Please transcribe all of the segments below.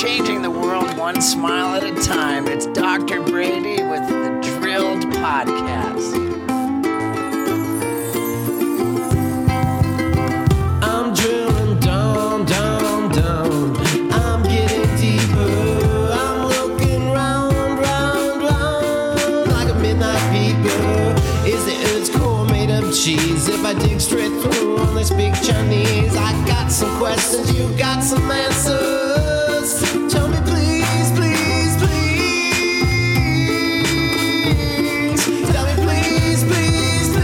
changing the world one smile at a time. It's Dr. Brady with the Drilled Podcast. I'm drilling down, down, down. I'm getting deeper. I'm looking round, round, round like a midnight peeper. Is the Earth's core made of cheese? If I dig straight through on this big Chinese, I got some questions, you got some answers. Tell me please, please, please. Tell me please, please,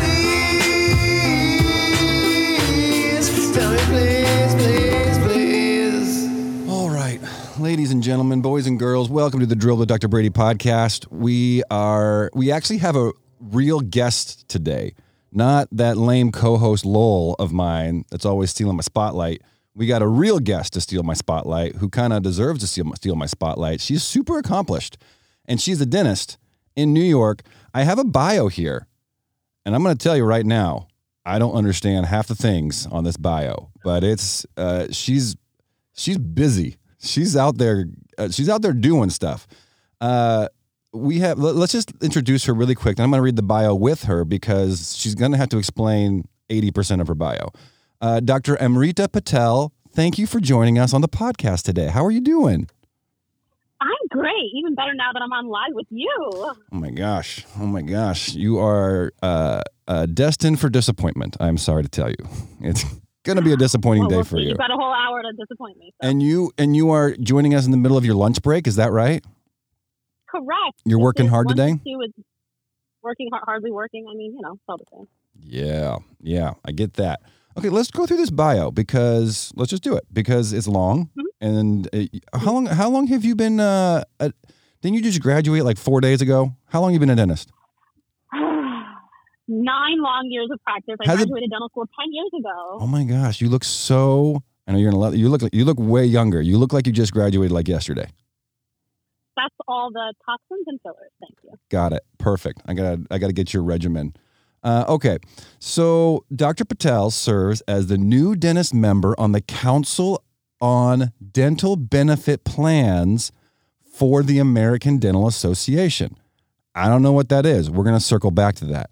please. Tell me please, please, please. All right, ladies and gentlemen, boys and girls, welcome to the Drill with Dr. Brady podcast. We actually have a real guest today, not that lame co-host Lowell of mine that's always stealing my spotlight. We got a real guest to steal my spotlight who kind of deserves to steal my spotlight. She's super accomplished, and she's a dentist in New York. I have a bio here, and I'm going to tell you right now, I don't understand half the things on this bio, but it's she's busy. She's out there doing stuff. Let's just introduce her really quick, and I'm going to read the bio with her because she's going to have to explain 80% of her bio. Dr. Amrita Patel, thank you for joining us on the podcast today. How are you doing? I'm great. Even better now that I'm on live with you. Oh my gosh. You are destined for disappointment. I'm sorry to tell you. It's going to be a disappointing day for you. You've got a whole hour to disappoint me. So. And you are joining us in the middle of your lunch break. Is that right? Correct. You're working hard today? Working hard, hardly working. I mean, it's all the same. Yeah, I get that. Okay, let's go through this bio because let's just do it because it's long. Mm-hmm. And how long have you been? Didn't you just graduate like 4 days ago? How long have you been a dentist? 9 long years of practice. I graduated dental school 10 years ago. Oh my gosh, you look so. I know you're gonna love. You look way younger. You look like you just graduated like yesterday. That's all the toxins and fillers. Thank you. Got it. Perfect. I gotta get your regimen. Okay, so Dr. Patel serves as the new dentist member on the Council on Dental Benefit Plans for the American Dental Association. I don't know what that is. We're going to circle back to that.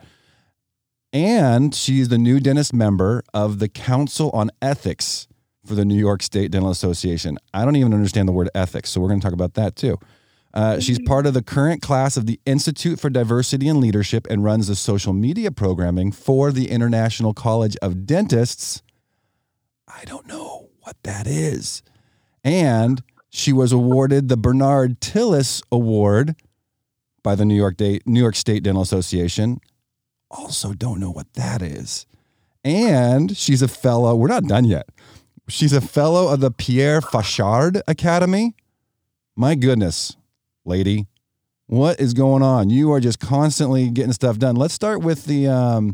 And she's the new dentist member of the Council on Ethics for the New York State Dental Association. I don't even understand the word ethics, so we're going to talk about that too. She's part of the current class of the Institute for Diversity and Leadership and runs the social media programming for the International College of Dentists. I don't know what that is. And she was awarded the Bernard Tillis Award by the New York State Dental Association. Also don't know what that is. And she's a fellow, we're not done yet. She's a fellow of the Pierre Fauchard Academy. My goodness. Lady, what is going on? You are just constantly getting stuff done. Let's start with the.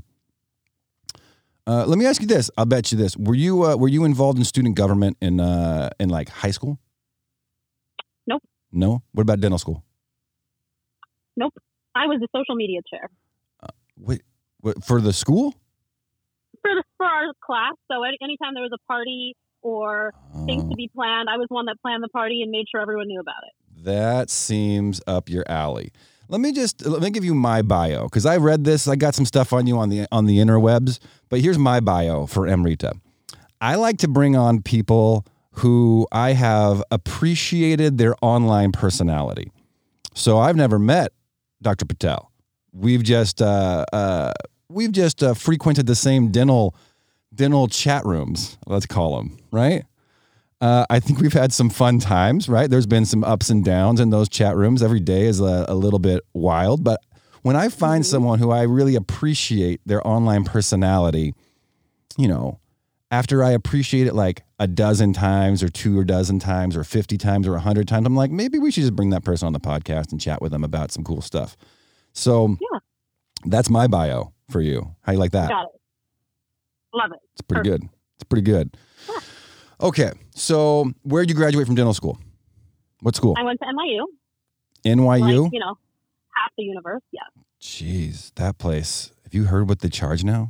Let me ask you this. I'll bet you this. Were you involved in student government in like high school? Nope. No. What about dental school? Nope. I was the social media chair. Wait, for the school? For our class. So anytime there was a party or things to be planned, I was one that planned the party and made sure everyone knew about it. That seems up your alley. Let me give you my bio because I read this. I got some stuff on you on the interwebs, but here's my bio for Amrita. I like to bring on people who I have appreciated their online personality. So I've never met Dr. Patel. We've just frequented the same dental chat rooms. Let's call them, right? I think we've had some fun times, right? There's been some ups and downs in those chat rooms. Every day is a little bit wild. But when I find someone who I really appreciate their online personality, after I appreciate it like a dozen times or 2 dozen times or 50 times or 100 times, I'm like, maybe we should just bring that person on the podcast and chat with them about some cool stuff. So That's my bio for you. How you like that? Got it. Love it. It's pretty good. It's pretty good. Yeah. Okay, so where did you graduate from dental school? What school? I went to NYU. NYU? Like, half the universe, yeah. Jeez, that place. Have you heard what they charge now?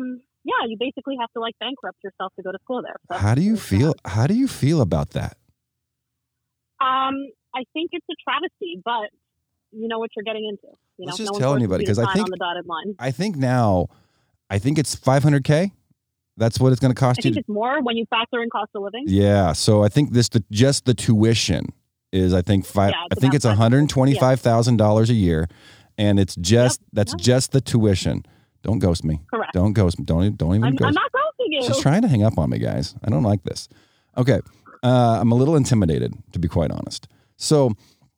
Yeah, you basically have to bankrupt yourself to go to school there. So How do you feel about that? I think it's a travesty, but you know what you're getting into. Let's no just one tell forces anybody, you to 'cause I sign think- on the dotted line. I think it's $500K. That's what it's going to cost I you. think it's more when you factor in cost of living. Yeah. So I think just the tuition is, I think Yeah, I think it's $125,000 a year, and it's just just the tuition. Don't ghost me. Correct. Don't ghost me. Don't even I'm ghost. not ghosting you. She's trying to hang up on me, guys. I don't like this. Okay. I'm a little intimidated, to be quite honest. So,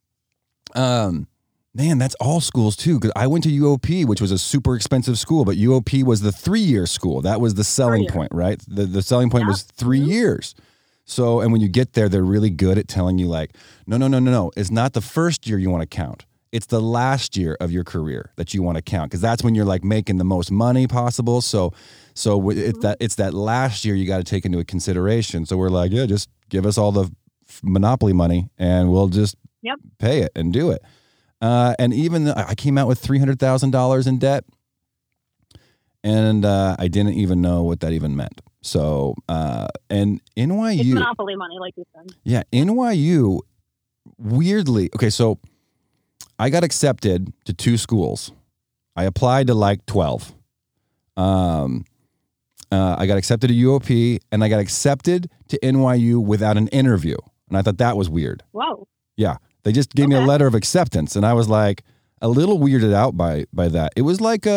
man, that's all schools too. Because I went to UOP, which was a super expensive school, but UOP was the 3-year school. That was the selling 3 years. point, right? The selling point was 3 years. So, and when you get there, they're really good at telling you like, no. It's not the first year you want to count. It's the last year of your career that you want to count, because that's when you're like making the most money possible. So it's that last year you got to take into consideration. So we're like, yeah, just give us all the monopoly money and we'll just pay it and do it. And even I came out with $300,000 in debt, and I didn't even know what that even meant. So, and NYU, It's monopoly money, like you said. yeah, NYU, weirdly, okay, so I got accepted to 2 schools. I applied to like 12. I got accepted to UOP, and I got accepted to NYU without an interview. And I thought that was weird. Whoa. Yeah. They just gave me a letter of acceptance, and I was like a little weirded out by that. It was like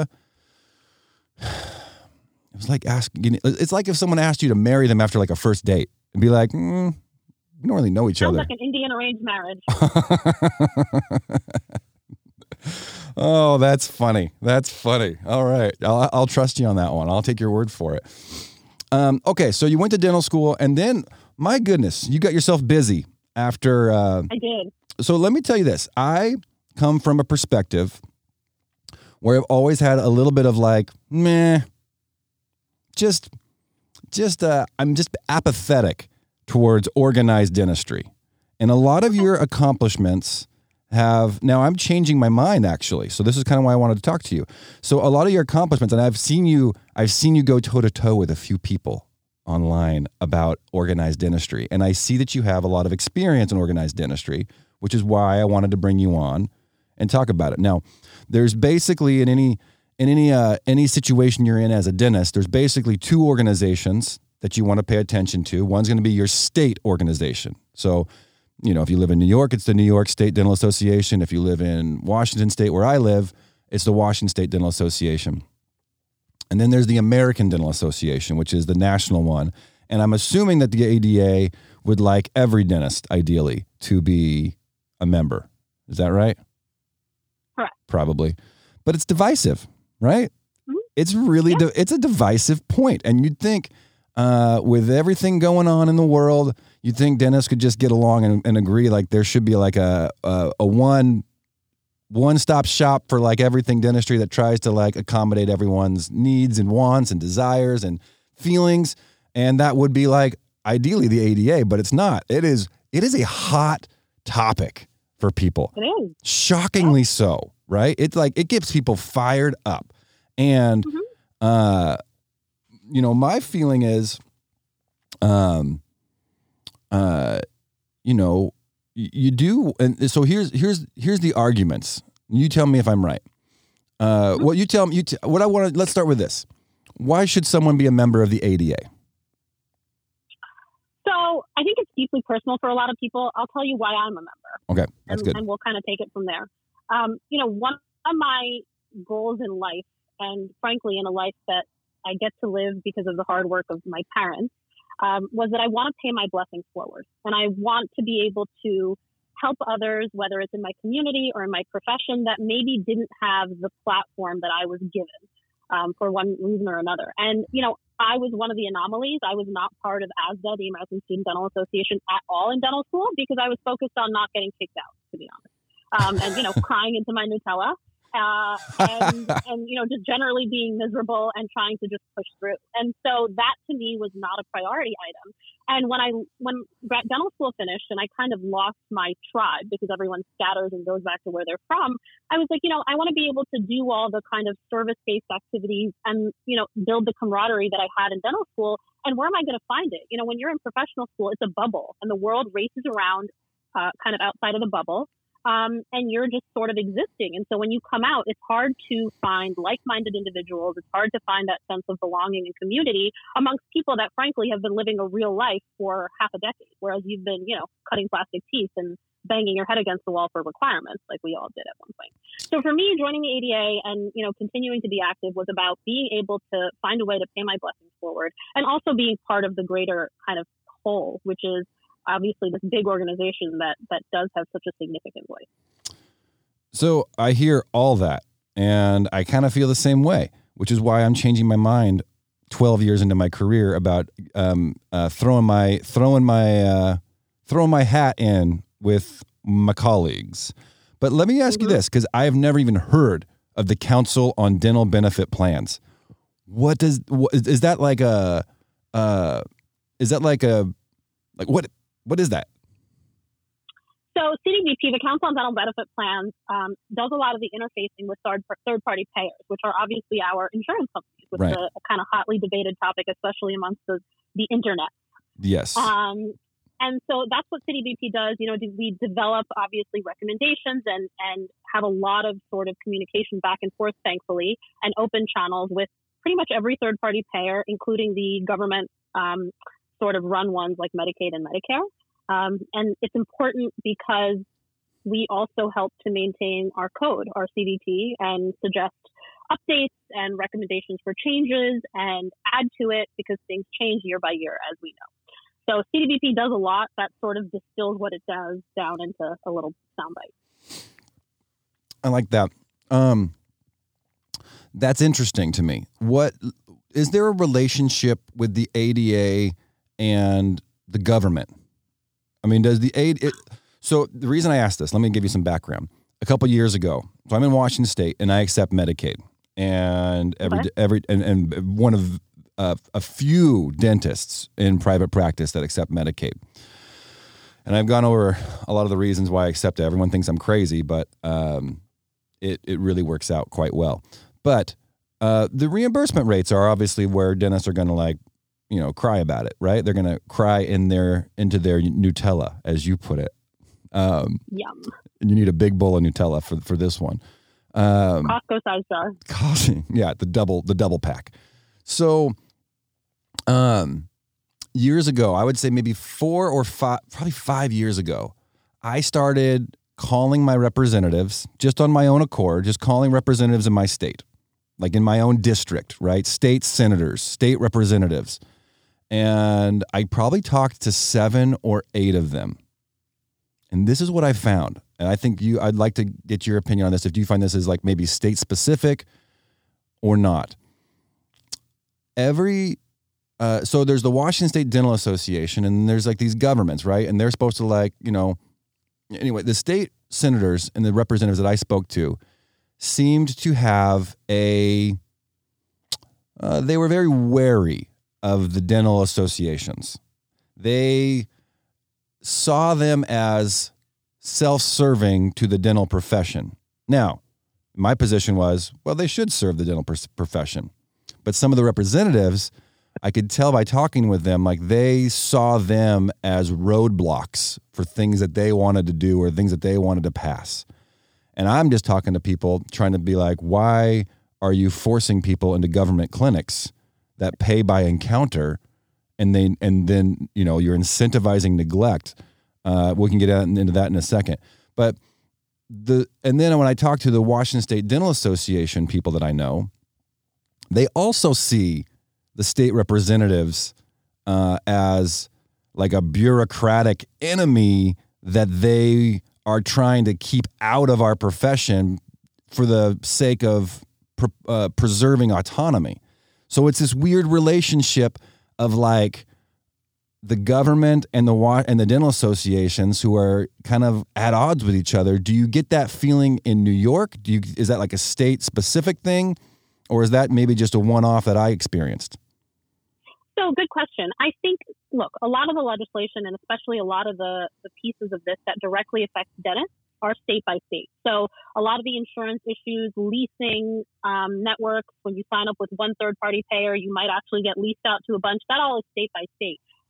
it's like if someone asked you to marry them after like a first date and be like, we don't really know each Sounds other. like an Indian arranged marriage. Oh, that's funny. That's funny. All right. I'll trust you on that one. I'll take your word for it. Okay. So you went to dental school, and then, my goodness, you got yourself busy after. I did. So let me tell you this. I come from a perspective where I've always had a little bit of like, meh, I'm just apathetic towards organized dentistry. And a lot of your accomplishments now I'm changing my mind, actually. So this is kind of why I wanted to talk to you. So a lot of your accomplishments, and I've seen you go toe to toe with a few people online about organized dentistry. And I see that you have a lot of experience in organized dentistry, which is why I wanted to bring you on and talk about it. Now, there's basically in any situation you're in as a dentist, there's basically 2 organizations that you want to pay attention to. One's going to be your state organization. So, if you live in New York, it's the New York State Dental Association. If you live in Washington State, where I live, it's the Washington State Dental Association. And then there's the American Dental Association, which is the national one. And I'm assuming that the ADA would like every dentist, ideally, to be a member. Is that right? Correct. Probably. But it's divisive, right? Mm-hmm. It's really, it's a divisive point. And you'd think with everything going on in the world, you'd think dentists could just get along and agree like there should be like a one-stop shop for like everything dentistry that tries to like accommodate everyone's needs and wants and desires and feelings. And that would be like ideally the ADA, but it's not. It is a hot topic for people. It is. Shockingly so, right? It's like it gets people fired up. And my feeling is you do, and so here's the arguments. You tell me if I'm right. Well, you tell me. What I want to. Let's start with this. Why should someone be a member of the ADA? So I think it's deeply personal for a lot of people. I'll tell you why I'm a member. Okay, that's good. And we'll kind of take it from there. One of my goals in life, and frankly, in a life that I get to live because of the hard work of my parents, was that I want to pay my blessings forward. And I want to be able to help others, whether it's in my community or in my profession, that maybe didn't have the platform that I was given for one reason or another. And, I was one of the anomalies. I was not part of ASDA, the American Student Dental Association, at all in dental school because I was focused on not getting kicked out, to be honest. And, crying into my Nutella. And just generally being miserable and trying to just push through. And so that to me was not a priority item. And when dental school finished and I kind of lost my tribe because everyone scatters and goes back to where they're from, I was like, I want to be able to do all the kind of service-based activities and, build the camaraderie that I had in dental school. And where am I going to find it? When you're in professional school, it's a bubble and the world races around kind of outside of the bubble. And you're just sort of existing. And so when you come out, it's hard to find like-minded individuals. It's hard to find that sense of belonging and community amongst people that, frankly, have been living a real life for half a decade, whereas you've been, cutting plastic teeth and banging your head against the wall for requirements like we all did at one point. So for me, joining the ADA and, continuing to be active was about being able to find a way to pay my blessings forward and also being part of the greater kind of whole, which is obviously this big organization that does have such a significant voice. So I hear all that, and I kind of feel the same way, which is why I'm changing my mind 12 years into my career about throwing my hat in with my colleagues. But let me ask you this, because I have never even heard of the Council on Dental Benefit Plans. What is that like a what is that? So CDBP, the Council on Dental Benefit Plans, does a lot of the interfacing with third-party payers, which are obviously our insurance companies, which is a kind of hotly debated topic, especially amongst the internet. Yes. And so that's what CDBP does. We develop, obviously, recommendations and have a lot of sort of communication back and forth, thankfully, and open channels with pretty much every third-party payer, including the government sort of run ones like Medicaid and Medicare. And it's important because we also help to maintain our code, our CDT, and suggest updates and recommendations for changes and add to it because things change year by year, as we know. So CDBP does a lot that sort of distills what it does down into a little soundbite. I like that. That's interesting to me. What is there a relationship with the ADA and the government? I mean, does the ADA... So the reason I asked this, let me give you some background. A couple years ago, so I'm in Washington State and I accept Medicaid, and and one of a few dentists in private practice that accept Medicaid. And I've gone over a lot of the reasons why I accept it. Everyone thinks I'm crazy, but it really works out quite well. But the reimbursement rates are obviously where dentists are going to cry about it, right? They're going to cry into their Nutella, as you put it. Yum. And you need a big bowl of Nutella for this one. Costco size jar. Yeah, the double pack. So, years ago, I would say maybe 4 or 5, probably 5 years ago, I started calling my representatives just on my own accord, just calling representatives in my state, like in my own district, right? State senators, state representatives. And I probably talked to 7 or 8 of them. And this is what I found. And I think I'd like to get your opinion on this. If you find this is like maybe state specific or not. So there's the Washington State Dental Association, and there's like these governments, right? And they're supposed to anyway, the state senators and the representatives that I spoke to seemed to have they were very wary of the dental associations. They saw them as self-serving to the dental profession. Now, my position was, well, they should serve the dental profession. But some of the representatives, I could tell by talking with them, like they saw them as roadblocks for things that they wanted to do or things that they wanted to pass. And I'm just talking to people trying to be like, why are you forcing people into government clinics that pay by encounter, and then you're incentivizing neglect? We can get into that in a second. But and then when I talk to the Washington State Dental Association people that I know, they also see the state representatives as like a bureaucratic enemy that they are trying to keep out of our profession for the sake of preserving autonomy. So it's this weird relationship of like the government and the dental associations who are kind of at odds with each other. Do you get that feeling in New York? Is that like a state specific thing, or is that maybe just a one-off that I experienced? So good question. I think, look, a lot of the legislation and especially a lot of the pieces of this that directly affect dentists are state by state. So a lot of the insurance issues, leasing networks, when you sign up with one third party payer, you might actually get leased out to a bunch. That all is state by state.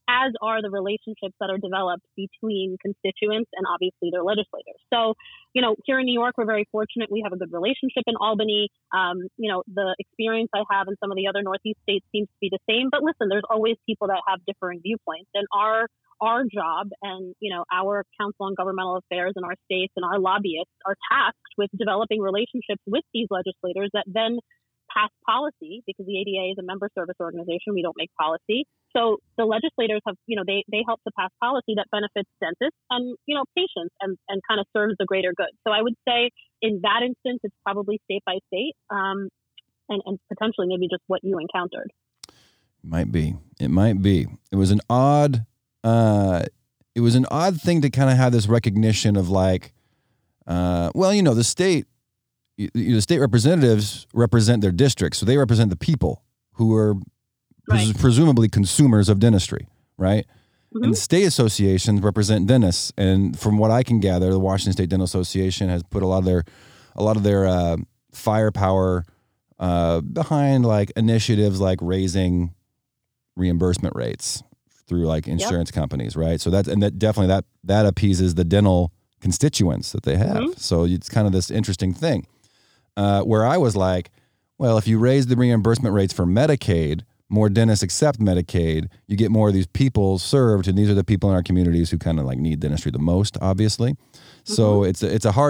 as are the relationships that are developed between constituents and obviously their legislators. So, here in New York, we're very fortunate. We have a good relationship in Albany. The experience I have in some of the other Northeast states seems to be the same. But listen, there's always people that have differing viewpoints. And our job and, our Council on Governmental Affairs in our states and our lobbyists are tasked with developing relationships with these legislators that then pass policy, because the ADA is a member service organization. We don't make policy. So the legislators have, they help to pass policy that benefits dentists and, patients and kind of serves the greater good. So I would say in that instance, it's probably state by state and potentially maybe just what you encountered. It might be. It was an odd thing to kind of have this recognition of like, the state representatives represent their districts, so they represent the people who are presumably consumers of dentistry, right? Mm-hmm. And state associations represent dentists, and from what I can gather, the Washington State Dental Association has put a lot of their firepower behind like initiatives like raising reimbursement rates through like insurance companies, right? So that definitely appeases the dental constituents that they have. Mm-hmm. So it's kind of this interesting thing. Where I was like, well, if you raise the reimbursement rates for Medicaid, more dentists accept Medicaid, you get more of these people served, and these are the people in our communities who kind of like need dentistry the most, obviously. Mm-hmm. So it's a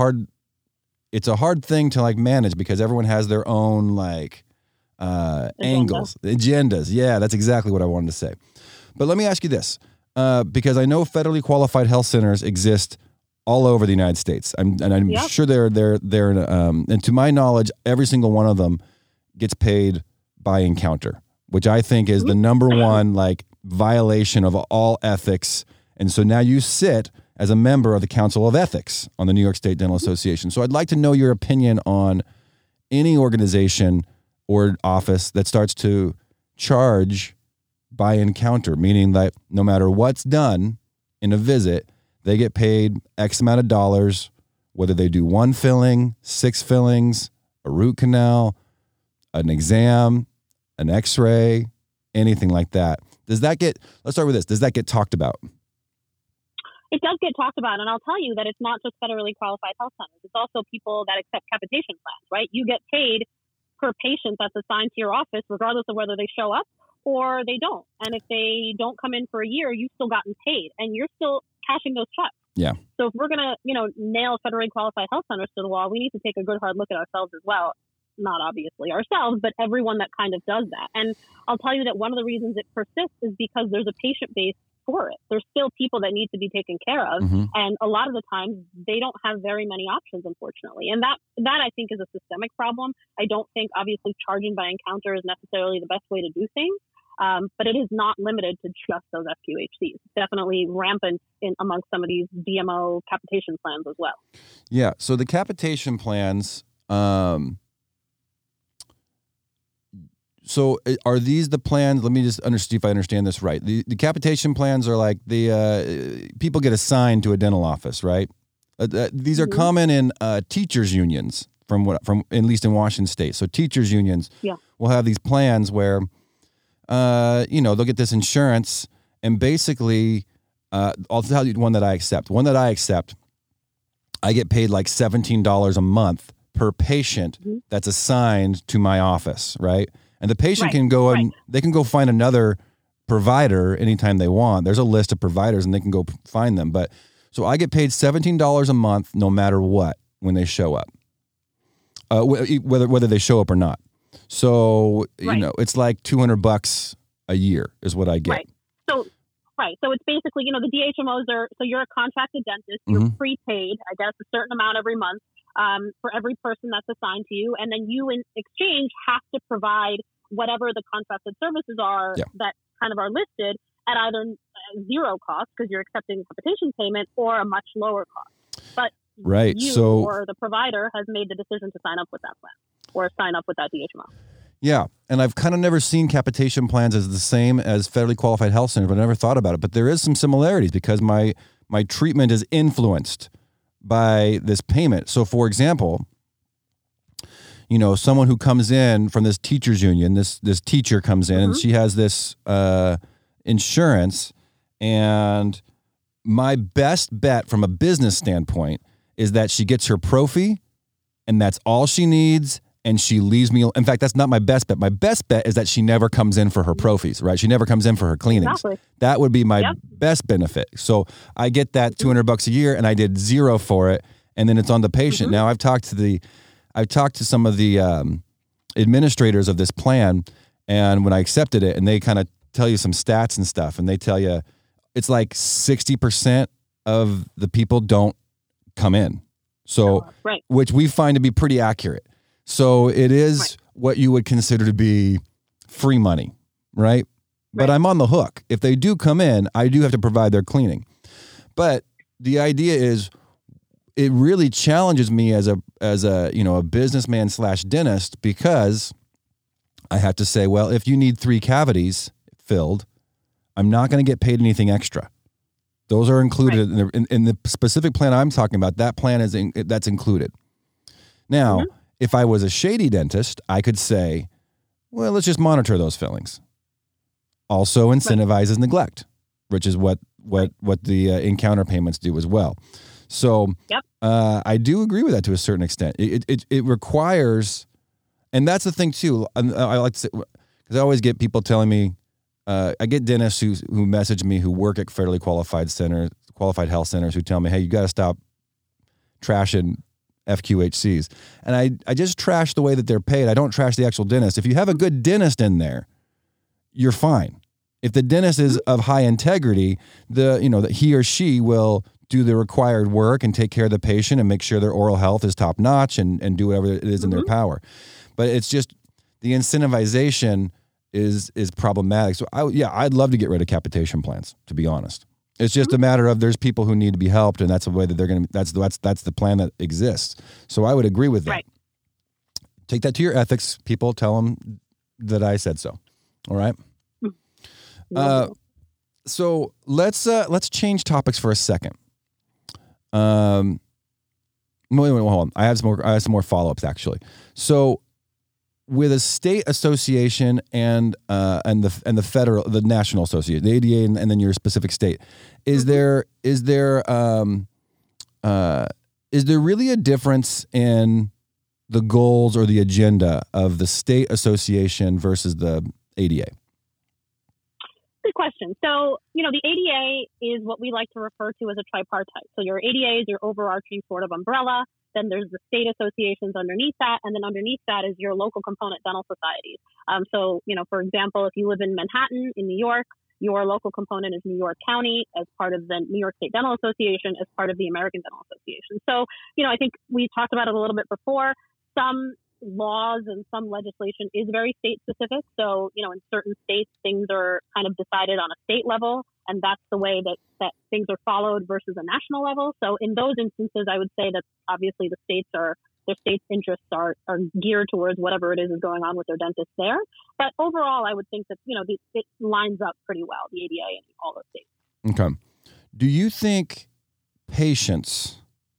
hard thing to like manage because everyone has their own like angles, agendas. Yeah, that's exactly what I wanted to say. But let me ask you this, because I know federally qualified health centers exist all over the United States. I'm sure they're and to my knowledge, every single one of them gets paid by encounter, which I think is the number one like violation of all ethics. And so now you sit as a member of the Council of Ethics on the New York State Dental Association. So I'd like to know your opinion on any organization or office that starts to charge by encounter, meaning that no matter what's done in a visit, they get paid X amount of dollars, whether they do one filling, 6 fillings, a root canal, an exam, an x-ray, anything like that. Let's start with this. Does that get talked about? It does get talked about. And I'll tell you that it's not just federally qualified health centers. It's also people that accept capitation plans, right? You get paid per patient that's assigned to your office, regardless of whether they show up or they don't. And if they don't come in for a year, you've still gotten paid and you're still cashing those checks. Yeah. So if we're going to, nail federally qualified health centers to the wall, we need to take a good hard look at ourselves as well. Not obviously ourselves, but everyone that kind of does that. And I'll tell you that one of the reasons it persists is because there's a patient base for it. There's still people that need to be taken care of. Mm-hmm. And a lot of the times they don't have very many options, unfortunately. And that I think is a systemic problem. I don't think obviously charging by encounter is necessarily the best way to do things. But it is not limited to just those FQHCs. It's definitely rampant amongst some of these DMO capitation plans as well. Yeah. So the capitation plans, so are these the plans? Let me just see if I understand this right. The capitation plans are like the people get assigned to a dental office, right? These are common in teachers unions from at least in Washington State. So teachers unions will have these plans where they'll get this insurance, and basically, I'll tell you one that I accept. I get paid like $17 a month per patient that's assigned to my office, right? And the patient can go and they can go find another provider anytime they want. There's a list of providers and they can go find them. But so I get paid $17 a month no matter what when they show up, whether they show up or not. So, it's like $200 a year is what I get. Right. So it's basically, the DHMOs so you're a contracted dentist, you're prepaid, I guess, a certain amount every month for every person that's assigned to you. And then you in exchange have to provide whatever the contracted services are that kind of are listed at either zero cost because you're accepting capitation payment or a much lower cost. But or the provider has made the decision to sign up with that plan or sign up with that DHMO. Yeah, and I've kind of never seen capitation plans as the same as federally qualified health centers, but I never thought about it. But there is some similarities because my treatment is influenced by this payment. So, for example, someone who comes in from this teachers union, this teacher comes in and she has this insurance, and my best bet from a business standpoint is that she gets her prophy, and that's all she needs, and she leaves me. In fact, that's not my best bet. My best bet is that she never comes in for her prophies, right? She never comes in for her cleanings. Exactly. That would be my best benefit. So I get that $200 a year, and I did zero for it, and then it's on the patient. Now I've talked to some of the administrators of this plan, and when I accepted it, and they kind of tell you some stats and stuff, and they tell you it's like 60% of the people don't come in. So, which we find to be pretty accurate. So it is what you would consider to be free money, right? But I'm on the hook. If they do come in, I do have to provide their cleaning. But the idea is, it really challenges me as a a businessman / dentist, because I have to say, well, if you need 3 cavities filled, I'm not going to get paid anything extra. Those are included in the specific plan I'm talking about. That plan that's included. Now, if I was a shady dentist, I could say, well, let's just monitor those fillings. Also incentivizes neglect, which is what the encounter payments do as well. So I do agree with that to a certain extent. It requires, and that's the thing too. I like to say, because I always get people telling me, I get dentists who message me who work at federally qualified health centers who tell me, hey, you got to stop trashing FQHCs. And I just trash the way that they're paid. I don't trash the actual dentist. If you have a good dentist in there, you're fine. If the dentist is of high integrity, that he or she will do the required work and take care of the patient and make sure their oral health is top notch and do whatever it is in their power. But it's just the incentivization is problematic. So I'd love to get rid of capitation plans, to be honest. It's just a matter of there's people who need to be helped, and that's the way that they're going to. That's the plan that exists. So I would agree with that. Right. Take that to your ethics people. Tell them that I said so. All right. So let's change topics for a second. Wait, hold on. I have some more follow-ups actually. So with a state association and the national association, the ADA, and then your specific state, is there really a difference in the goals or the agenda of the state association versus the ADA? Good question. So, the ADA is what we like to refer to as a tripartite. So your ADA is your overarching sort of umbrella. Then there's the state associations underneath that. And then underneath that is your local component dental societies. So, for example, if you live in Manhattan in New York, your local component is New York County as part of the New York State Dental Association as part of the American Dental Association. So, I think we talked about it a little bit before. Some laws and some legislation is very state specific. So, in certain states, things are kind of decided on a state level, and that's the way that things are followed versus a national level. So in those instances, I would say that obviously their state's interests are geared towards whatever it is going on with their dentists there. But overall, I would think that, it lines up pretty well, the ADA in all those states. Okay. Do you think patients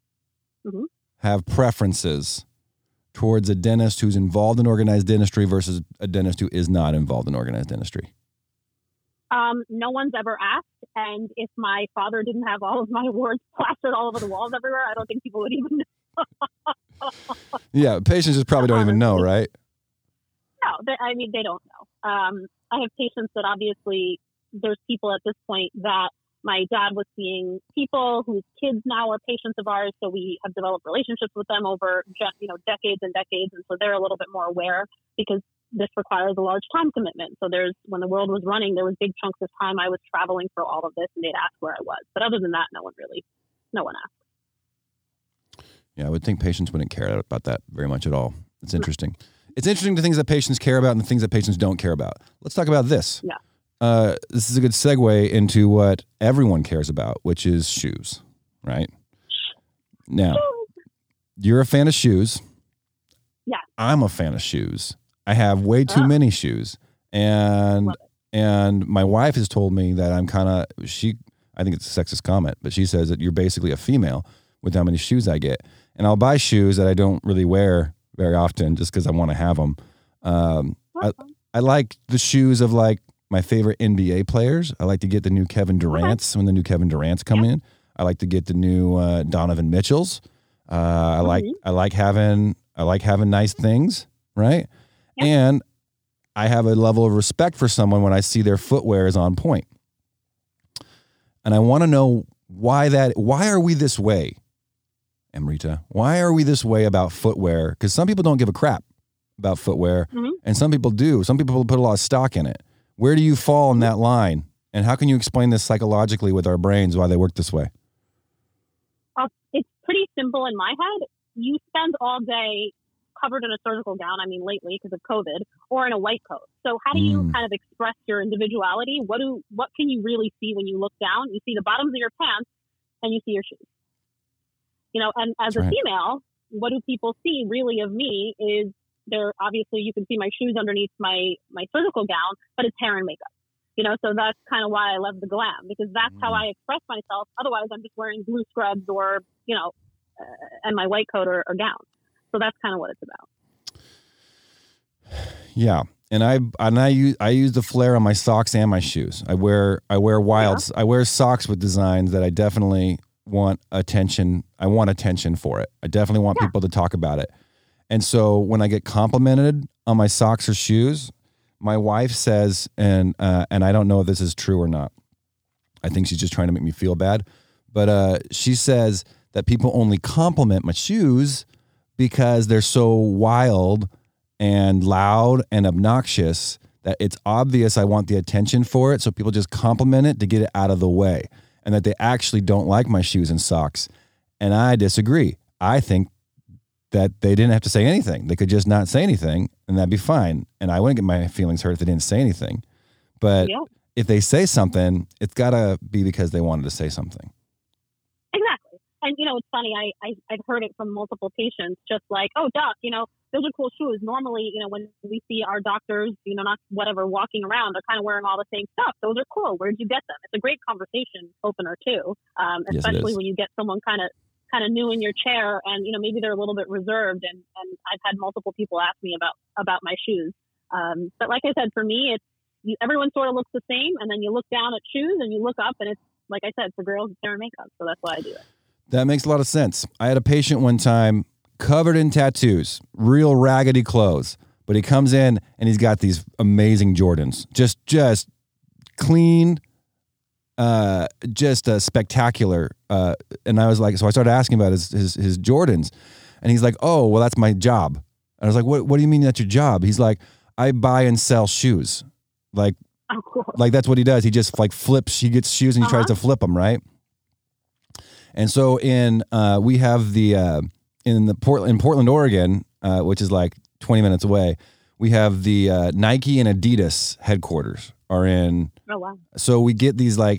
have preferences towards a dentist who's involved in organized dentistry versus a dentist who is not involved in organized dentistry? No one's ever asked. And if my father didn't have all of my awards plastered all over the walls everywhere, I don't think people would even know. Yeah, patients just probably don't even know, right? No, they don't know. I have patients that obviously there's people at this point that my dad was seeing people whose kids now are patients of ours. So we have developed relationships with them over, decades and decades. And so they're a little bit more aware because this requires a large time commitment. So when the world was running, there was big chunks of time I was traveling for all of this, and they'd ask where I was. But other than that, no one asked. Yeah, I would think patients wouldn't care about that very much at all. It's interesting. It's interesting the things that patients care about and the things that patients don't care about. Let's talk about this. Yeah. This is a good segue into what everyone cares about, which is shoes, right? Now, you're a fan of shoes. Yeah. I'm a fan of shoes. I have way too many shoes. And my wife has told me that I'm I think it's a sexist comment, but she says that you're basically a female with how many shoes I get. And I'll buy shoes that I don't really wear very often just because I want to have them. I like the shoes of like my favorite NBA players. I like to get the new Kevin Durant's when the new Kevin Durant's come in. I like to get the new Donovan Mitchell's. I like having nice things, right? Yep. And I have a level of respect for someone when I see their footwear is on point. And I want to know why are we this way, Amrita? Why are we this way about footwear? Because some people don't give a crap about footwear, and some people do. Some people put a lot of stock in it. Where do you fall in that line? And how can you explain this psychologically with our brains, why they work this way? It's pretty simple in my head. You spend all day covered in a surgical gown, I mean lately because of COVID, or in a white coat. So how do you kind of express your individuality? What can you really see when you look down? You see the bottoms of your pants and you see your shoes. You know, and as a female, what do people see really of me is obviously you can see my shoes underneath my surgical gown, but it's hair and makeup. You know, so that's kind of why I love the glam, because that's how I express myself. Otherwise, I'm just wearing blue scrubs or, you know, and my white coat or gown. So that's kind of what it's about. Yeah. And I use the flare on my socks and my shoes. I wear socks with designs that I definitely want attention. I want attention for it. I definitely want people to talk about it. And so when I get complimented on my socks or shoes, my wife says, and I don't know if this is true or not. I think she's just trying to make me feel bad. But she says that people only compliment my shoes because they're so wild and loud and obnoxious that it's obvious I want the attention for it. So people just compliment it to get it out of the way, and that they actually don't like my shoes and socks. And I disagree. I think that they didn't have to say anything. They could just not say anything, and that'd be fine. And I wouldn't get my feelings hurt if they didn't say anything. But if they say something, it's got to be because they wanted to say something. Exactly. And, you know, it's funny. I've heard it from multiple patients, just like, oh, doc, you know, those are cool shoes. Normally, you know, when we see our doctors, you know, not whatever, walking around, they're kind of wearing all the same stuff. Those are cool. Where'd you get them? It's a great conversation opener, too, especially when you get someone kind of new in your chair, and you know maybe they're a little bit reserved, and I've had multiple people ask me about my shoes, but like I said, for me everyone sort of looks the same, and then you look down at shoes and you look up and it's like I said, for girls it's hair and makeup, so that's why I do it. That makes a lot of sense. I had a patient one time covered in tattoos, real raggedy clothes, but he comes in and he's got these amazing Jordans, just clean, just spectacular. And I was like, so I started asking about his Jordans, and he's like, oh, well, that's my job. And I was like, what do you mean that's your job? He's like, I buy and sell shoes. Like, oh, cool. Like that's what he does. He just like flips, he gets shoes and he tries to flip them. Right. And so we have in Portland, Oregon, which is like 20 minutes away, we have the Nike and Adidas headquarters are in. Oh, wow. So we get these like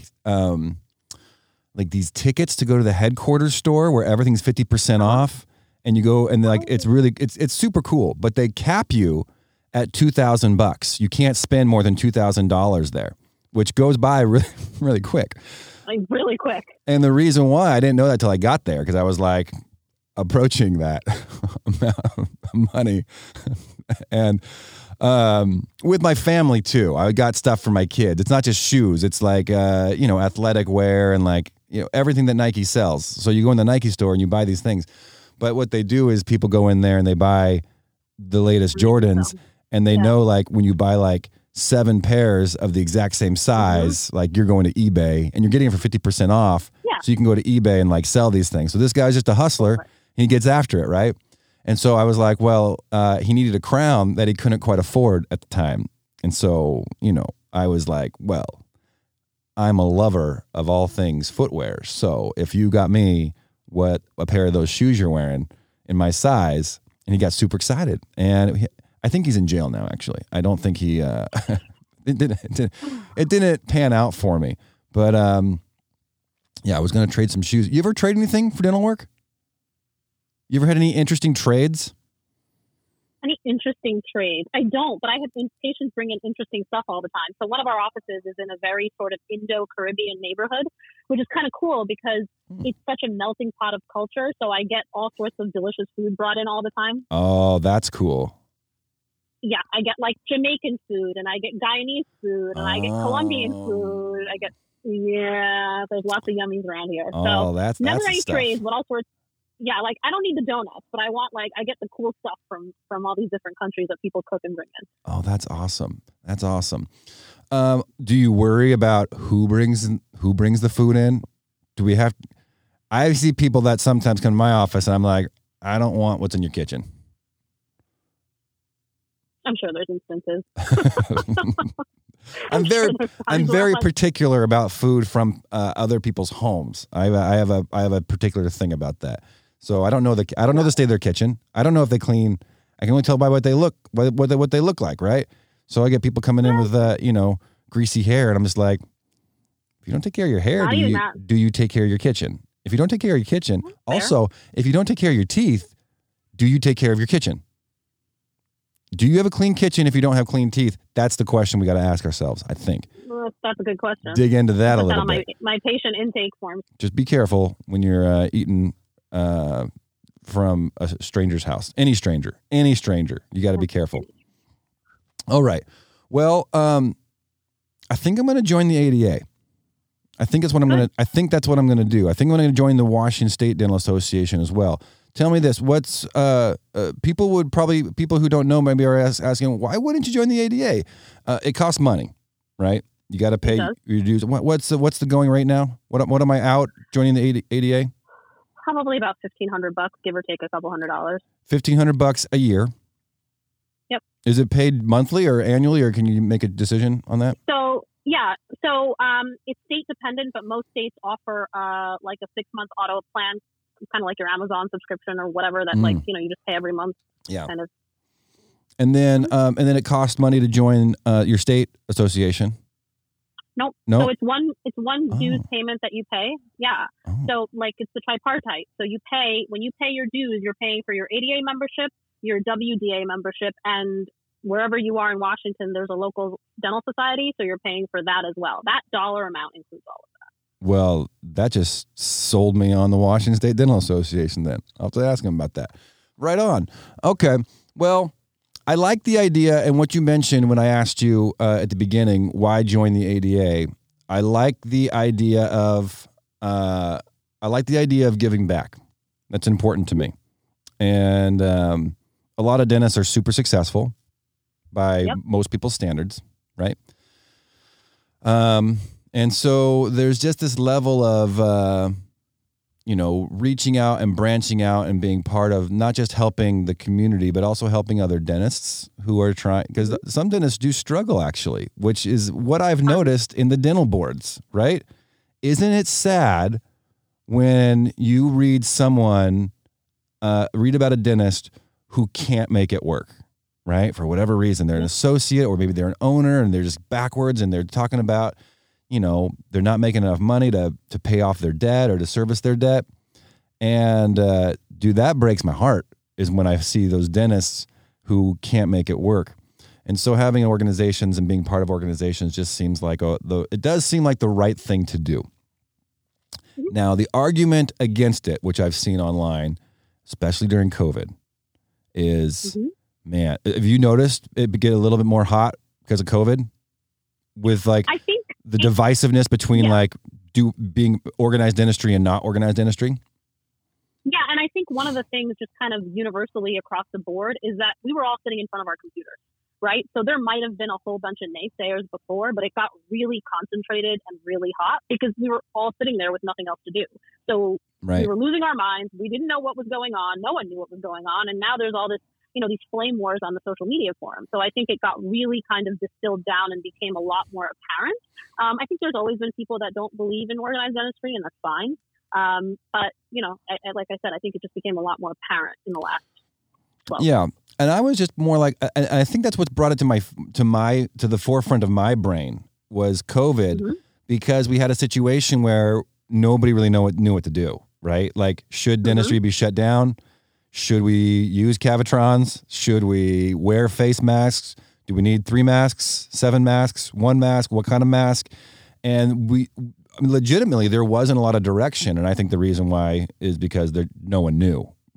these tickets to go to the headquarters store where everything's 50% off, and you go and like it's super cool, but they cap you at $2,000. You can't spend more than $2,000 there, which goes by really, really quick. Like really quick. And the reason why I didn't know that till I got there, because I was like approaching that amount of money, and with my family too. I got stuff for my kids. It's not just shoes. It's like athletic wear and like everything that Nike sells. So you go in the Nike store and you buy these things. But what they do is people go in there and they buy the latest Jordans, and they know like when you buy like 7 pairs of the exact same size, like you're going to eBay and you're getting it for 50% off. Yeah. So you can go to eBay and like sell these things. So this guy's just a hustler and he gets after it, right? And so I was like, well, he needed a crown that he couldn't quite afford at the time. And so, I was like, well, I'm a lover of all things footwear. So if you got me what a pair of those shoes you're wearing in my size, and he got super excited. And I think he's in jail now, actually. I don't think he, it didn't pan out for me. But I was going to trade some shoes. You ever trade anything for dental work? You ever had any interesting trades? Any interesting trades? I don't, but I have patients bring in interesting stuff all the time. So one of our offices is in a very sort of Indo-Caribbean neighborhood, which is kind of cool because it's such a melting pot of culture. So I get all sorts of delicious food brought in all the time. Oh, that's cool. yeah, I get like Jamaican food, and I get Guyanese food, and I get Colombian food. There's lots of yummies around here. Oh, So that's never the any stuff. trays, but all sorts. Yeah, like I don't need the donuts, but I want like I get the cool stuff from all these different countries that people cook and bring in. Oh, that's awesome. That's awesome. Do you worry about who brings the food in? Do we have? I see people that sometimes come to my office, and I'm like, I don't want what's in your kitchen. I'm sure there's instances. I'm sure very there's I'm times very where particular about food from other people's homes. I have a particular thing about that. So I don't know the state of their kitchen. I don't know if they clean. I can only tell by what they look like, right? So I get people coming in with greasy hair, and I'm just like, if you don't take care of your hair, do you take care of your kitchen? If you don't take care of your kitchen, also if you don't take care of your teeth, do you take care of your kitchen? Do you have a clean kitchen if you don't have clean teeth? That's the question we got to ask ourselves, I think. That's a good question. Dig into that a little on bit. My patient intake form. Just be careful when you're eating from a stranger's house. Any stranger. You got to be careful. All right. Well, I think I'm going to join the ADA. I think that's what I'm going to. I think that's what I'm going to do. I think I'm going to join the Washington State Dental Association as well. Tell me this: what's people who don't know maybe are asking, why wouldn't you join the ADA? It costs money, right? You got to pay your dues. What's the going rate now? What am I out joining the ADA? Probably about $1,500, give or take a couple $100. $1,500 a year. Yep. Is it paid monthly or annually, or can you make a decision on that? So it's state dependent, but most states offer like a 6-month auto plan, kind of like your Amazon subscription or whatever that you just pay every month. Yeah. Kind of. And then it costs money to join your state association. Nope. No. So it's one dues payment that you pay. Yeah. Oh. So like it's the tripartite. So when you pay your dues, you're paying for your ADA membership, your WDA membership, and wherever you are in Washington, there's a local dental society. So you're paying for that as well. That dollar amount includes all of that. Well, that just sold me on the Washington State Dental Association then. I'll have to ask them about that. Right on. Okay. Well, I like the idea, and what you mentioned when I asked you at the beginning, why join the ADA? I like the idea of giving back. That's important to me, and a lot of dentists are super successful by most people's standards, right? And so there's just this level of reaching out and branching out and being part of not just helping the community, but also helping other dentists who are trying, because some dentists do struggle actually, which is what I've noticed in the dental boards, right? Isn't it sad when you read about a dentist who can't make it work, right? For whatever reason, they're an associate or maybe they're an owner and they're just backwards and they're talking about, they're not making enough money to pay off their debt or to service their debt. And dude, that breaks my heart is when I see those dentists who can't make it work. And so having organizations and being part of organizations just seems like it does seem like the right thing to do. Now, the argument against it, which I've seen online, especially during COVID, is, man, have you noticed it get a little bit more hot because of COVID? With I think the divisiveness between being organized dentistry and not organized dentistry? Yeah, and I think one of the things just kind of universally across the board is that we were all sitting in front of our computers, right? So there might have been a whole bunch of naysayers before, but it got really concentrated and really hot because we were all sitting there with nothing else to do. So we were losing our minds. We didn't know what was going on. No one knew what was going on. And now there's all this, these flame wars on the social media forum. So I think it got really kind of distilled down and became a lot more apparent. I think there's always been people that don't believe in organized dentistry, and that's fine. But, like I said, I think it just became a lot more apparent in the last 12 months. Yeah. And I was just more like, I think that's what brought it to the forefront of my brain was COVID, because we had a situation where nobody really knew what to do, right? Like, should dentistry be shut down? Should we use Cavitrons? Should we wear face masks? Do we need 3 masks, 7 masks, 1 mask? What kind of mask? And legitimately, there wasn't a lot of direction. And I think the reason why is because no one knew what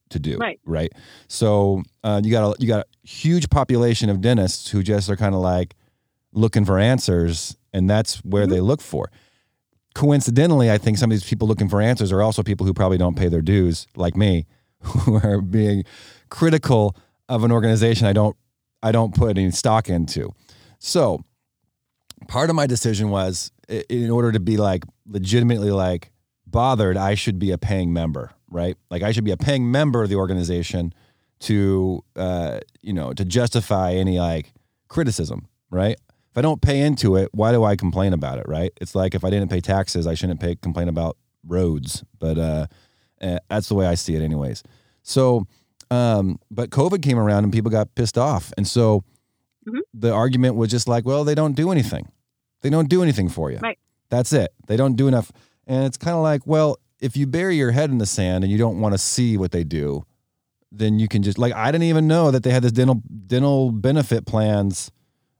to do. Right. So you got a huge population of dentists who just are kind of like looking for answers, and that's where they look for. Coincidentally, I think some of these people looking for answers are also people who probably don't pay their dues, like me, who are being critical of an organization I don't put any stock into. So part of my decision was, in order to be like legitimately like bothered, I should be a paying member, right? Like I should be a paying member of the organization to to justify any like criticism, right? If I don't pay into it, why do I complain about it, right? It's like if I didn't pay taxes, I shouldn't complain about roads, but that's the way I see it anyways. So, but COVID came around and people got pissed off. And so the argument was just like, well, they don't do anything. They don't do anything for you. Right. That's it. They don't do enough. And it's kind of like, well, if you bury your head in the sand and you don't want to see what they do, then you can just like, I didn't even know that they had this dental benefit plans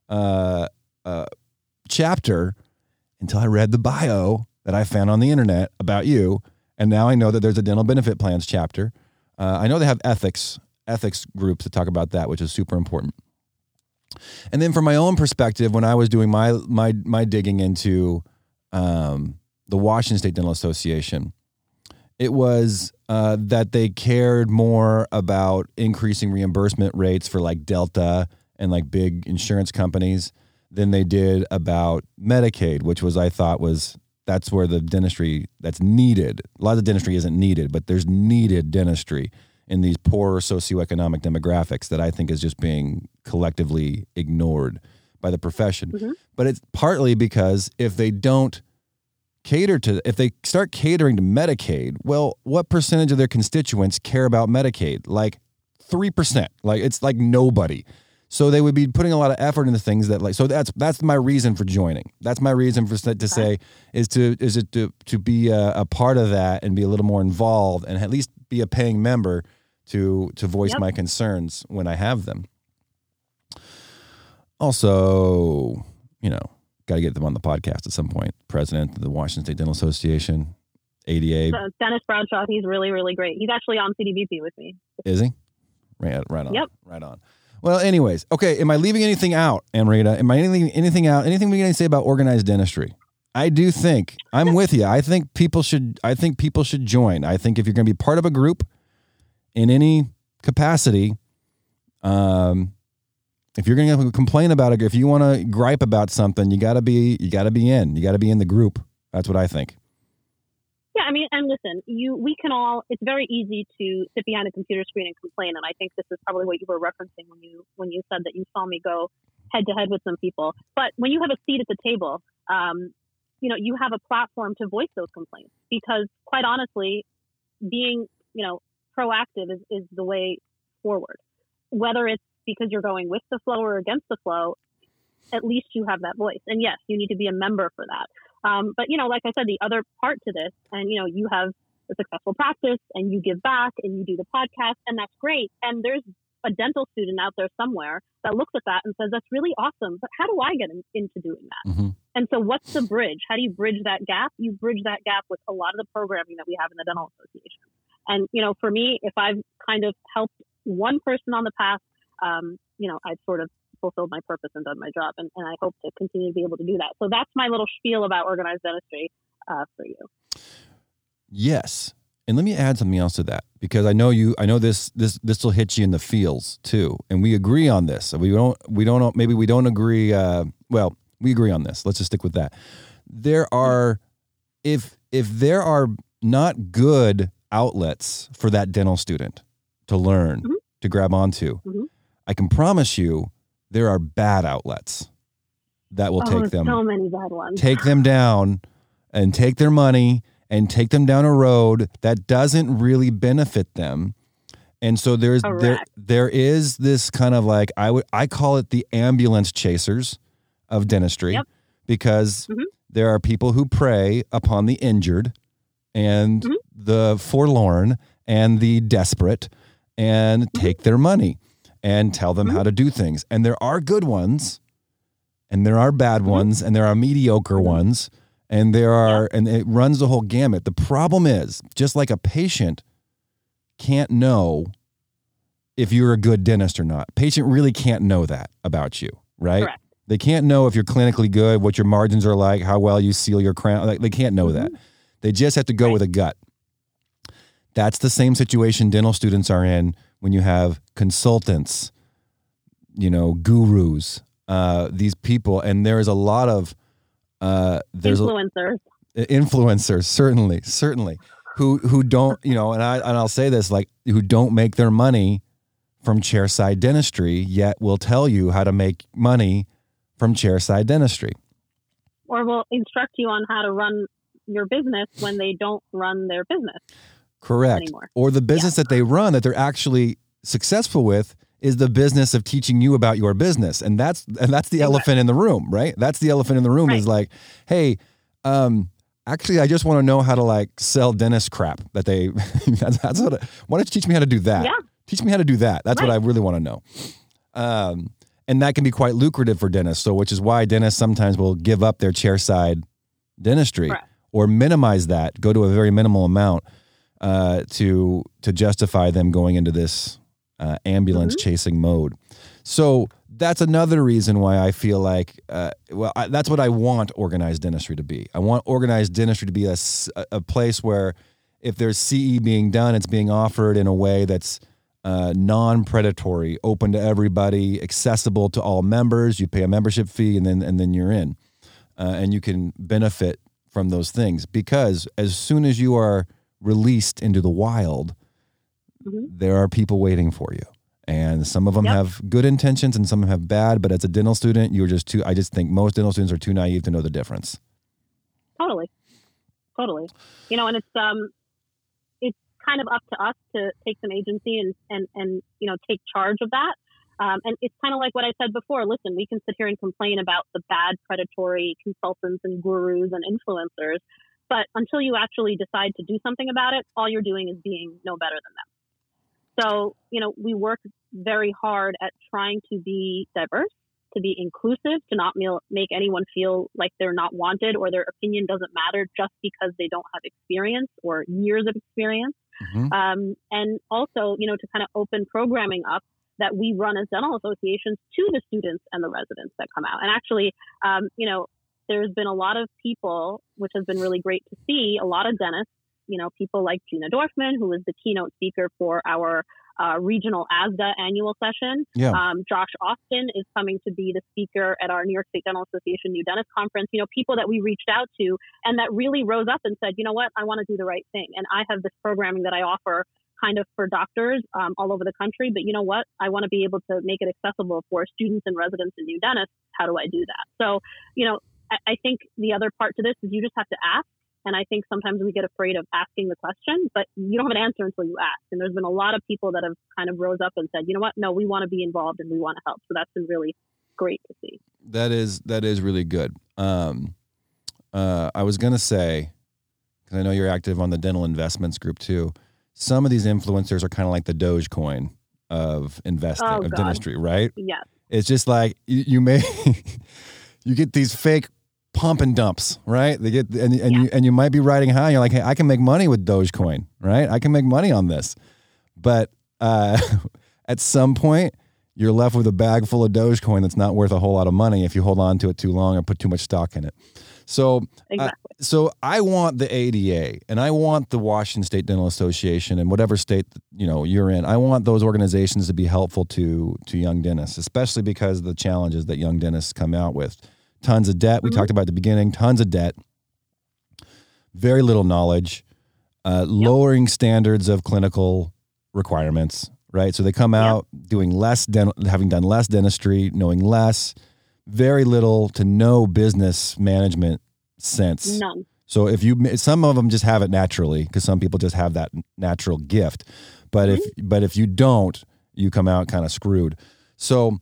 chapter until I read the bio that I found on the internet about you. And now I know that there's a dental benefit plans chapter. I know they have ethics groups that talk about that, which is super important. And then from my own perspective, when I was doing my digging into the Washington State Dental Association, it was that they cared more about increasing reimbursement rates for like Delta and like big insurance companies than they did about Medicaid, which was, I thought that's where the dentistry that's needed. A lot of the dentistry isn't needed, but there's needed dentistry in these poorer socioeconomic demographics that I think is just being collectively ignored by the profession. Mm-hmm. But it's partly because if they start catering to Medicaid, well, what percentage of their constituents care about Medicaid? Like 3%. Like it's like nobody. So they would be putting a lot of effort into things that like, so that's my reason for joining. That's my reason to be a part of that and be a little more involved and at least be a paying member to voice my concerns when I have them. Also, got to get them on the podcast at some point. President of the Washington State Dental Association, ADA. Dennis Bradshaw, he's really, really great. He's actually on CDBP with me. Is he? Right on. Yep. Right on. Well, anyways, okay. Am I leaving anything out, Amrita? Am I leaving anything out? Anything we can say about organized dentistry? I do think I'm with you. I think people should join. I think if you're going to be part of a group in any capacity, if you're going to complain about it, if you want to gripe about something, you got to be in the group. That's what I think. Yeah, I mean, and listen, we can all, it's very easy to sit behind a computer screen and complain. And I think this is probably what you were referencing when you said that you saw me go head to head with some people. But when you have a seat at the table, you have a platform to voice those complaints, because quite honestly, being, proactive is the way forward. Whether it's because you're going with the flow or against the flow, at least you have that voice. And yes, you need to be a member for that. But, like I said, the other part to this, and, you have a successful practice and you give back and you do the podcast, and that's great. And there's a dental student out there somewhere that looks at that and says, that's really awesome, but how do I get into doing that? Mm-hmm. And so what's the bridge? How do you bridge that gap? You bridge that gap with a lot of the programming that we have in the Dental Association. And, for me, if I've kind of helped one person on the path, I've sort of fulfilled my purpose and done my job. And I hope to continue to be able to do that. So that's my little spiel about organized dentistry for you. Yes. And let me add something else to that, because I know this will hit you in the feels too. And we agree on this. We don't agree. We agree on this. Let's just stick with that. There are, if there are not good outlets for that dental student to learn, mm-hmm. to grab onto, mm-hmm. I can promise you there are bad outlets that will take them. So many bad ones. Take them down and take their money and take them down a road that doesn't really benefit them. And so there is this kind of like, I call it the ambulance chasers of dentistry, yep. because mm-hmm. there are people who prey upon the injured and mm-hmm. the forlorn and the desperate and mm-hmm. take their money and tell them mm-hmm. how to do things. And there are good ones and there are bad mm-hmm. ones and there are mediocre mm-hmm. ones and there are, and it runs the whole gamut. The problem is, just like a patient can't know if you're a good dentist or not. Patient really can't know that about you, right? Correct. They can't know if you're clinically good, what your margins are like, how well you seal your crown. Like, they can't know that. They just have to go with a gut. That's the same situation dental students are in when you have consultants, gurus, these people. And there is a lot of influencers, certainly, who don't, and I'll say this, like, who don't make their money from chairside dentistry, yet will tell you how to make money from chairside dentistry. Or will instruct you on how to run your business when they don't run their business. Correct. Anymore. Or the business that they run that they're actually successful with is the business of teaching you about your business. And that's the elephant in the room, right? That's the elephant in the room is like, hey, actually, I just want to know how to like sell dentist crap that they, that's what, why don't you teach me how to do that? Yeah. Teach me how to do that. That's what I really want to know. And that can be quite lucrative for dentists. So, which is why dentists sometimes will give up their chairside dentistry or minimize that, go to a very minimal amount to justify them going into this ambulance chasing mode. So that's another reason why I feel like, that's what I want organized dentistry to be. I want organized dentistry to be a place where if there's CE being done, it's being offered in a way that's non-predatory, open to everybody, accessible to all members. You pay a membership fee and then you're in. And you can benefit from those things because as soon as you are released into the wild, there are people waiting for you. And some of them have good intentions and some have bad, but as a dental student, I just think most dental students are too naive to know the difference. Totally. And it's kind of up to us to take some agency and take charge of that. And it's kind of like what I said before. Listen, we can sit here and complain about the bad predatory consultants and gurus and influencers, but until you actually decide to do something about it, all you're doing is being no better than them. So, we work very hard at trying to be diverse, to be inclusive, to not make anyone feel like they're not wanted or their opinion doesn't matter just because they don't have experience or years of experience. And also, to kind of open programming up that we run as dental associations to the students and the residents that come out. And actually, there's been a lot of people, which has been really great to see, a lot of dentists, people like Gina Dorfman, who is the keynote speaker for our regional ASDA annual session. Josh Austin is coming to be the speaker at our New York State Dental Association New Dentist Conference. People that we reached out to and that really rose up and said, you know what, I want to do the right thing. And I have this programming that I offer kind of for doctors all over the country. But you know what, I want to be able to make it accessible for students and residents and new dentists. How do I do that? So, I think the other part to this is you just have to ask. And I think sometimes we get afraid of asking the question, but you don't have an answer until you ask. And there's been a lot of people that have kind of rose up and said, you know what, no, we want to be involved and we want to help. So that's been really great to see. That is really good. I was going to say, because I know you're active on the dental investments group too, some of these influencers are kind of like the Dogecoin of investing, of dentistry, right? Yeah. It's just like you get these fake pump and dumps, right? They get and you might be riding high. And you're like, hey, I can make money with Dogecoin, right? I can make money on this, but at some point, you're left with a bag full of Dogecoin that's not worth a whole lot of money if you hold on to it too long or put too much stock in it. So, so I want the ADA and I want the Washington State Dental Association and whatever state you're in. I want those organizations to be helpful to young dentists, especially because of the challenges that young dentists come out with. Tons of debt. We talked about at the beginning, tons of debt, very little knowledge, lowering standards of clinical requirements, right? So they come out doing having done less dentistry, knowing less, very little to no business management sense. None. So some of them just have it naturally because some people just have that natural gift. But if you don't, you come out kind of screwed. So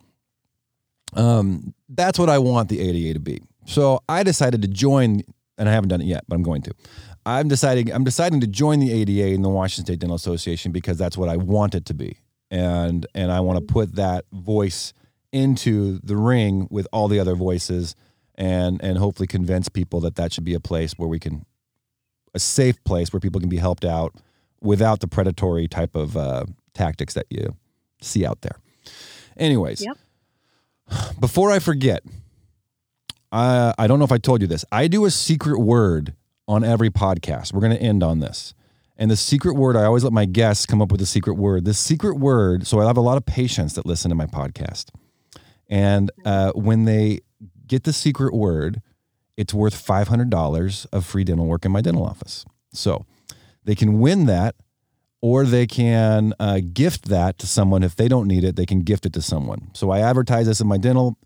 that's what I want the ADA to be. So I decided to join, and I haven't done it yet, but I'm going to. I'm deciding to join the ADA in the Washington State Dental Association because that's what I want it to be. And I want to put that voice into the ring with all the other voices and hopefully convince people that should be a place where a safe place where people can be helped out without the predatory type of tactics that you see out there. Anyways, Yep. Before I forget, I don't know if I told you this. I do a secret word on every podcast. We're going to end on this. And the secret word, I always let my guests come up with a secret word. This secret word, so I have a lot of patients that listen to my podcast. And when they get the secret word, it's worth $500 of free dental work in my dental office. So they can win that, or they can gift that to someone. If they don't need it, they can gift it to someone. So I advertise this in my dental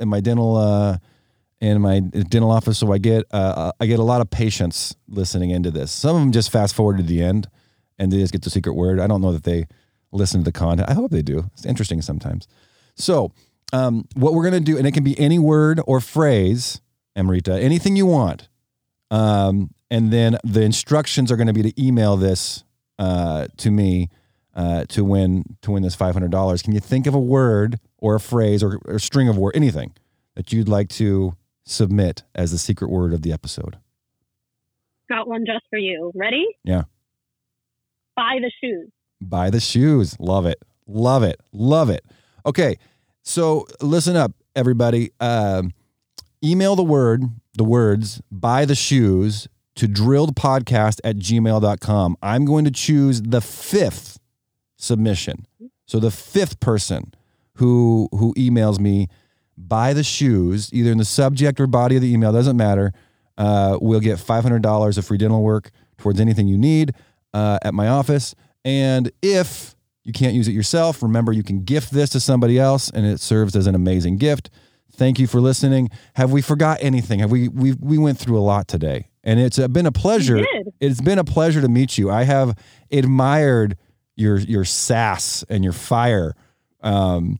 office. So I get a lot of patients listening into this. Some of them just fast forward to the end and they just get the secret word. I don't know that they listen to the content. I hope they do. It's interesting sometimes. So what we're going to do, and it can be any word or phrase, Amrita, anything you want. And then the instructions are going to be to email this to me to win this $500. Can you think of a word or a phrase or a string of words, anything that you'd like to submit as the secret word of the episode? Got one just for you. Ready? Yeah. Buy the shoes. Buy the shoes. Love it. Love it. Love it. Okay. So listen up, everybody. Email the words, buy the shoes to drilledpodcast@gmail.com. I'm going to choose the 5th submission. So the 5th person who emails me, buy the shoes, either in the subject or body of the email, doesn't matter. We'll get $500 of free dental work towards anything you need at my office. And if you can't use it yourself, remember you can gift this to somebody else, and it serves as an amazing gift. Thank you for listening. Have we forgot anything? We went through a lot today, and it's been a pleasure. We did. It's been a pleasure to meet you. I have admired your sass and your fire from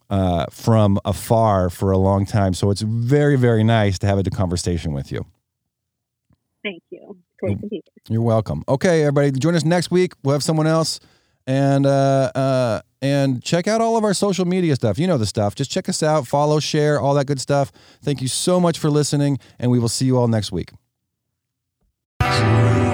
afar for a long time. So it's very, very nice to have a conversation with you. Thank you. Great to be here. You're welcome. Okay, everybody, join us next week. We'll have someone else, and check out all of our social media stuff. You know the stuff. Just check us out, follow, share, all that good stuff. Thank you so much for listening, and we will see you all next week.